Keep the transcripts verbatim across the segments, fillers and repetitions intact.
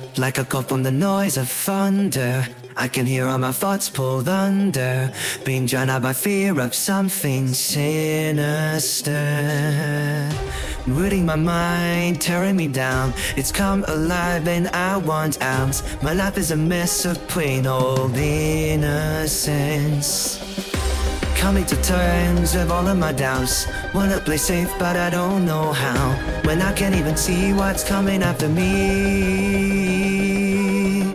like a call from the noise of thunder. I can hear all my thoughts pulled under, being drowned out by fear of something sinister. Rooting my mind, tearing me down. It's come alive and I want out. My life is a mess of plain old innocence. Coming to terms with all of my doubts. Wanna play safe but I don't know how, when I can't even see what's coming after me.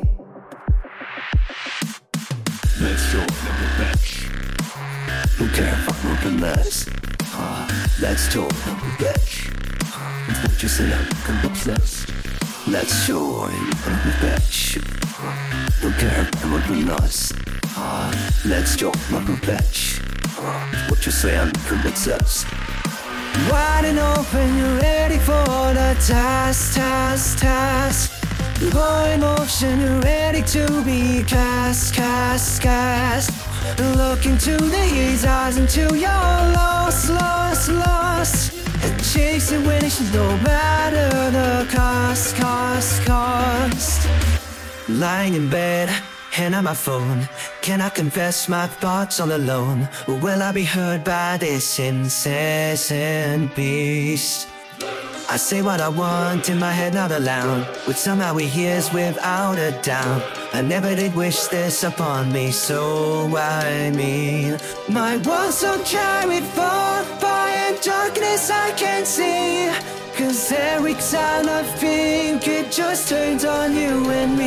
Let's go, never match. Don't care if I'm open less. Uh, let's go, never match. It's what you say, I'm obsessed. Let's go, never match. Don't care if I'm open less. Uh, let's go, never match. What you say, I'm obsessed. Wide and open, you're ready for the task, task, task. Raw emotion, you're ready to be cast, cast, cast. Look into these eyes until you're lost, lost, lost. And chasing winnings no matter the cost, cost, cost. Lying in bed, hand on my phone. Can I confess my thoughts all alone? Or will I be heard by this incessant beast? I say what I want in my head, not aloud, which somehow he hears without a doubt. I never did wish this upon me, so I mean, my world's so carried fog by and darkness I can't see. Cause every time I think it just turns on you and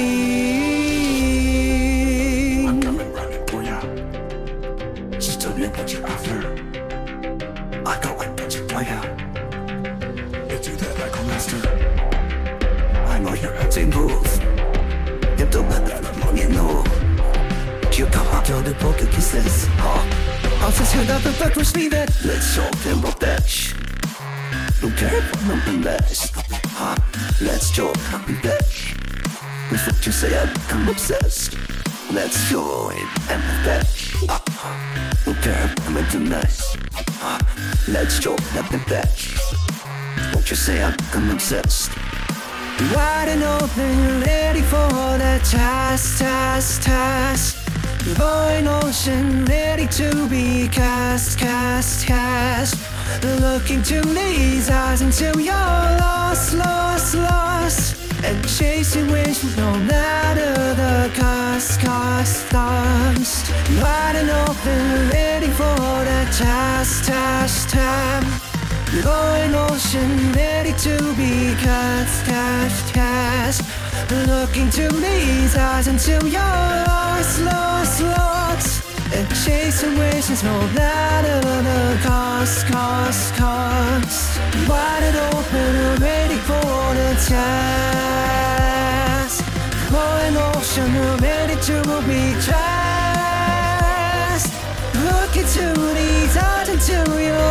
me. I'm coming running for ya. Just tell me what you're after. I go and put you fire. You do that like a master. I know you're acting move. You don't let that long you know. You come up to the poker kisses. Oh, I'll just head up and fuck with me that. let's show them what that. Don't care if I'm open less. Huh? Let's go, I'm back. With what you say, I'm obsessed. Let's go and I'm back. Uh, don't care if I'm into nice. Uh, let's go, I'm back. What you say, I'm obsessed. Wide and open, you're ready for the task, task, task. Raw emotion, ready to be cast, cast, cast. Look into these eyes until you're lost, lost, lost. And chasing wishes no matter the cost, cost, cost. Wide and open, ready for the task, task, task. Raw emotion, ready to be cast, cast, cast. Look into these eyes until you're lost, lost, lost. And chasing wishes no matter the cost, cost, cost. Wide and open, ready for the task. Raw emotion, ready to be cast. Look into these eyes until you're